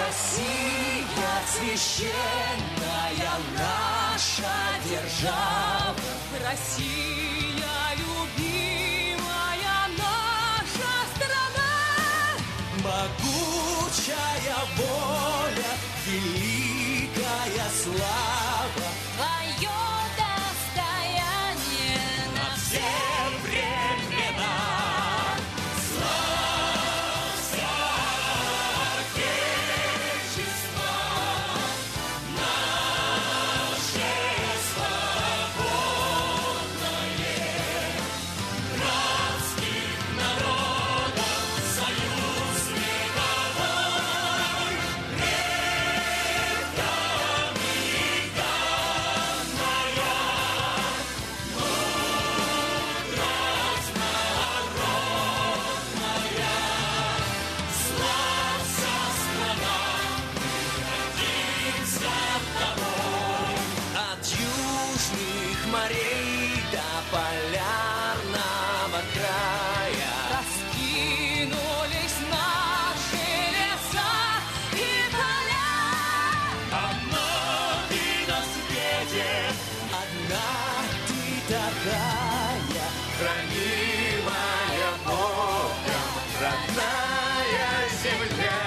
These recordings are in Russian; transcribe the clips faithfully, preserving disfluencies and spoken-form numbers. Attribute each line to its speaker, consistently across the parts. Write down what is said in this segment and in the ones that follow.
Speaker 1: Россия священная наша держава,
Speaker 2: Россия любимая наша страна.
Speaker 1: Могучая воля, великая слава,
Speaker 2: Твое достояние на
Speaker 1: все времена. Славься, Отечество наше свободное, братских народов союз вековой, предками данная мудрость народная. Славься, страна, гордимся тобой. От южных морей до полярного края
Speaker 2: раскинулись наши леса и поля.
Speaker 1: одна ты на свете, одна ты такая, хранимая Богом, родная земля.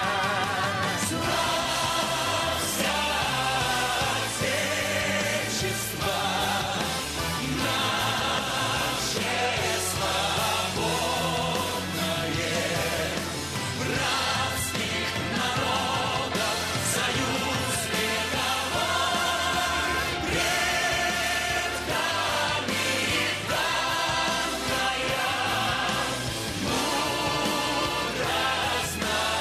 Speaker 1: Славься, Отечество наше свободное, братских народов союз вековой, предками данная мудрость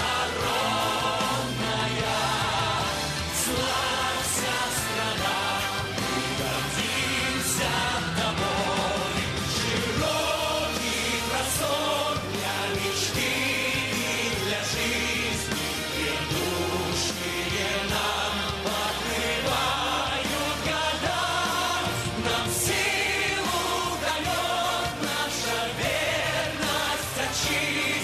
Speaker 1: народная. Славься, страна, мы гордимся тобой. Широкий простор для мечты и для жизни, грядущие нам покрывают года. Нам силу дает наша верность отчизне.